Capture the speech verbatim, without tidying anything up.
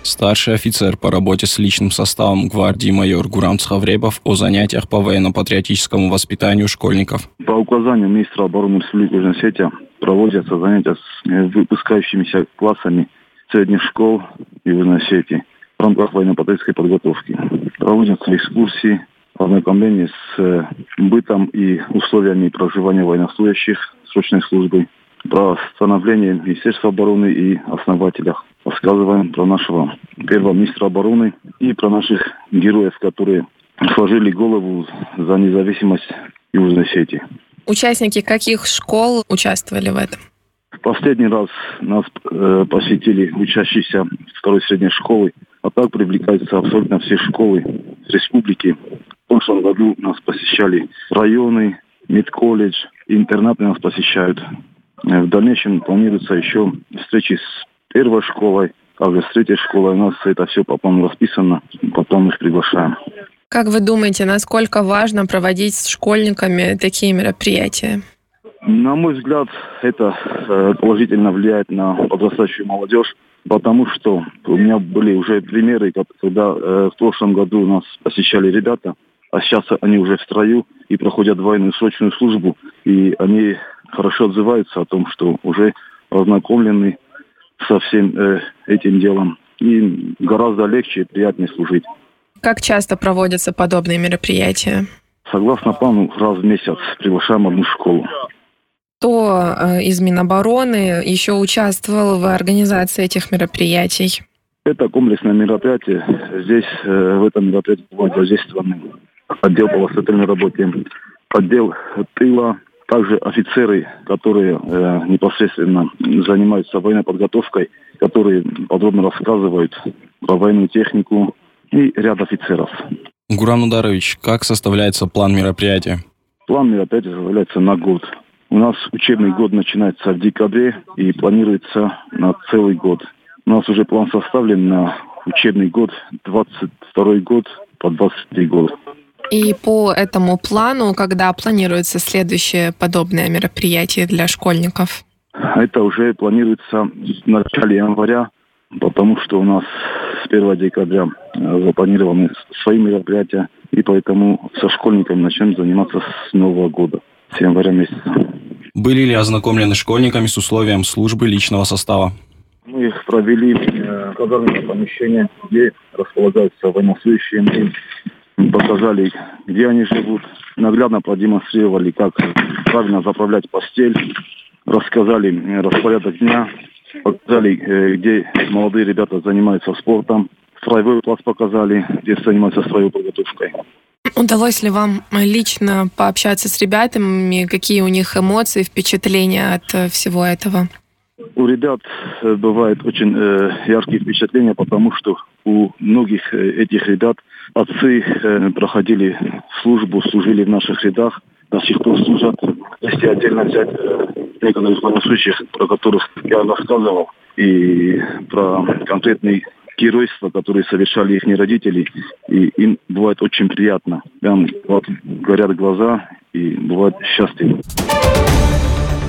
Старший офицер по работе с личным составом гвардии майор Гурам Цхавребов о занятиях по военно-патриотическому воспитанию школьников. По указанию министра обороны Республики Южная Осетия проводятся занятия с выпускающимися классами средних школ Южной Осетии в рамках военно-патриотической подготовки. Проводятся экскурсии, ознакомление с бытом и условиями проживания военнослужащих срочной службы, про становление Министерства обороны и основателях. Рассказываем про нашего первого министра обороны и про наших героев, которые сложили голову за независимость Южной Осетии. Участники каких школ участвовали в этом? В последний раз нас э, посетили учащиеся второй средней школы, а так привлекаются абсолютно все школы республики. В прошлом году нас посещали районы, медколледж, интернаты нас посещают. В дальнейшем планируется еще встречи с первой школой, также с третьей школой. У нас это все по плану расписано, потом их приглашаем. Как вы думаете, насколько важно проводить с школьниками такие мероприятия? На мой взгляд, это положительно влияет на подрастающую молодежь, потому что у меня были уже примеры, когда в прошлом году нас посещали ребята, а сейчас они уже в строю и проходят военную срочную службу, и они хорошо отзываются о том, что уже ознакомлены со всем э, этим делом. И гораздо легче и приятнее служить. Как часто проводятся подобные мероприятия? Согласно плану, раз в месяц приглашаем одну школу. Кто э, из Минобороны еще участвовал в организации этих мероприятий? Это комплексное мероприятие. Здесь э, в этом мероприятии бывают задействованы отдел по воспитательной работе, отдел тыла, также офицеры, которые э, непосредственно занимаются военной подготовкой, которые подробно рассказывают про военную технику, и ряд офицеров. Гурам Нударович, как составляется план мероприятия? План мероприятия составляется на год. У нас учебный год начинается в декабре и планируется на целый год. У нас уже план составлен на учебный год, двадцать второй год по двадцать третий год. И по этому плану, когда планируется следующее подобное мероприятие для школьников? Это уже планируется в начале января, потому что у нас с первого декабря запланированы свои мероприятия, и поэтому со школьниками начнем заниматься с нового года, с января месяца. Были ли ознакомлены школьниками с условием службы личного состава? Мы их провели в казарменное помещение, где располагаются военнослужащие. Мы показали, где они живут, наглядно продемонстрировали, как правильно заправлять постель, рассказали распорядок дня, показали, где молодые ребята занимаются спортом, строевой класс показали, где занимаются строевой подготовкой. Удалось ли вам лично пообщаться с ребятами, какие у них эмоции, впечатления от всего этого? У ребят бывают очень э, яркие впечатления, потому что у многих этих ребят отцы э, проходили службу, служили в наших рядах, до сих пор служат. Если отдельно взять э, некоторых военнослужащих, про которых я рассказывал, и про конкретные геройства, которые совершали их родители, и им бывает очень приятно. Прям вот горят глаза и бывают счастливы.